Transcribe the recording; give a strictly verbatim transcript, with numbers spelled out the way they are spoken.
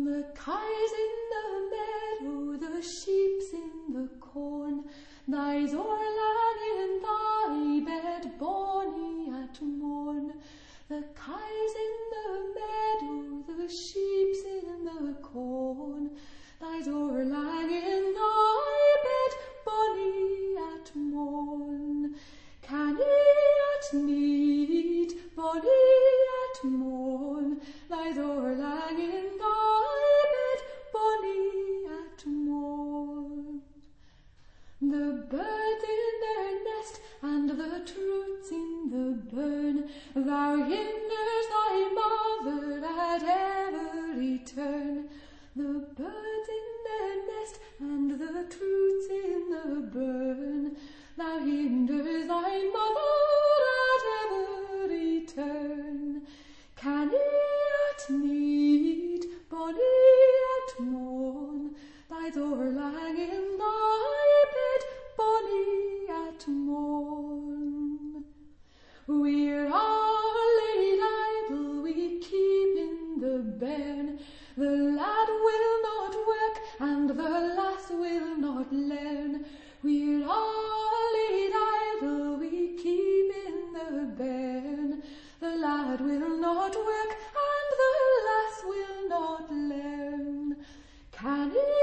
The kye's in the meadow, the sheep's in the corn. Thy's o'er lang in thy bed, bonny at morn. The kye's in the meadow, the sheep's in the corn. Thy's o'er lang in thy bed, bonny at morn. Canny at need, bonny at morn. Thy's o'er lang in thy bed, bonny at morn. The birds in their nest and the troots in the burn, thou hinders thy mother at every turn. The birds in their nest and the troots in the burn, thou hinders thy mother at every turn. Canny at need, bonny at morn. Thy's o'er lang in thy bed, bonny at morn. We're all laid idle, we keep in the bairn. The lad will not work, and the lass will not learn. We're all laid idle, we keep in the bairn. The lad will not work, and the lass will not learn. Canny